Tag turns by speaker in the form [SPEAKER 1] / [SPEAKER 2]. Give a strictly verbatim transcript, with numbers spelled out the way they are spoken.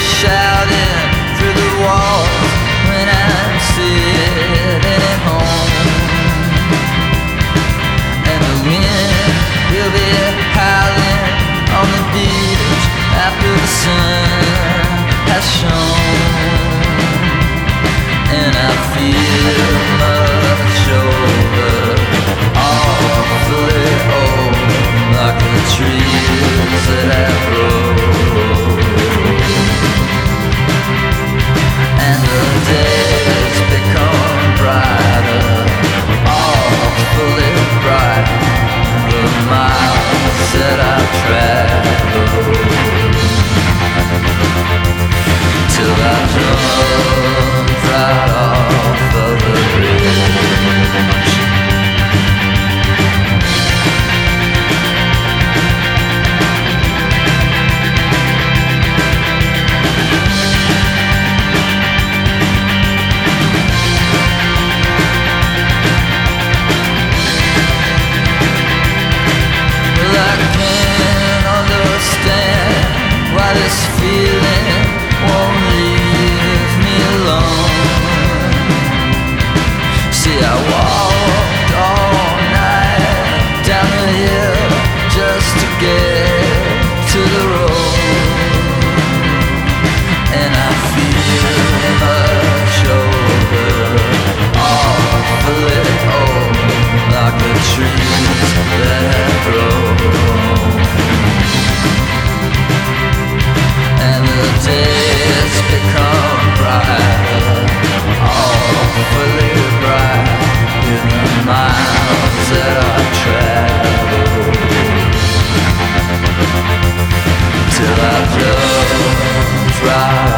[SPEAKER 1] shouting through the walls when I'm sitting at home. And the wind will be howling on the beach after the sun has shone. And I feel much older, awfully old, like the trees that have grown. And the days become brighter, awfully bright, the miles that I've traveled, till I jumped right off of the bridge. Well, I can't understand why this feeling won't leave me alone. See, I walked all night down the hill just to get to the road. And I feel much older, awfully old, like the trees that have grown. And the days become brighter, awfully bright, in the miles that I travel, till I just right